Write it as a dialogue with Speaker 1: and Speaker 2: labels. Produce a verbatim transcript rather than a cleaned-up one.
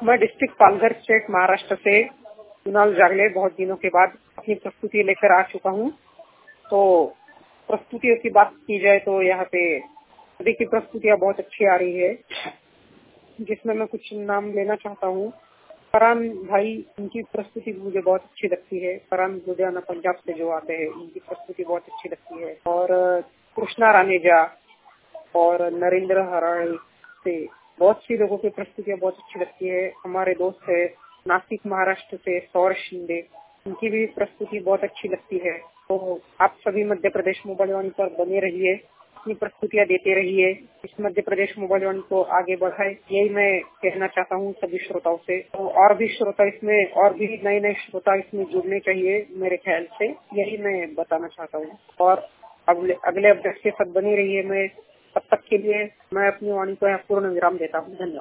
Speaker 1: मैं district Palghar state Maharashtra से कुणाल जागले बहुत दिनों के बाद अपनी प्रस्तुति लेकर आ चुका हूँ। तो प्रस्तुतियों की बात की जाए तो यहाँ पे सभी की प्रस्तुतियाँ बहुत अच्छी आ रही है, जिसमें मैं कुछ नाम लेना चाहता हूँ। फरहान भाई, इनकी प्रस्तुति मुझे बहुत अच्छी लगती है। फरहान लुधियाना पंजाब से जो आते हैं, इनकी प्रस्तुति बहुत अच्छी लगती है। और कृष्णा रानेजा और नरेंद्र हराड़ी से बहुत सी लोगों की प्रस्तुतियाँ बहुत अच्छी लगती है। हमारे दोस्त है नासिक महाराष्ट्र से सौर शिंदे, इनकी भी प्रस्तुति बहुत अच्छी लगती है। तो आप सभी मध्य प्रदेश मोबाइल वाणी पर बने रहिए, अपनी प्रस्तुतियाँ देते रहिए, इस मध्य प्रदेश मोबाइल वाणी को आगे बढ़ाए, यही मैं कहना चाहता हूँ सभी श्रोताओं से। तो और भी श्रोता इसमें और भी नए नए श्रोता इसमें जुड़ने चाहिए मेरे ख्याल से, यही मैं बताना चाहता हूँ। और अगले अगले अपडेट के साथ बनी रहिए। मैं तब तक के लिए मैं अपनी वाणी को यहाँ पूर्ण विराम देता हूँ। धन्यवाद।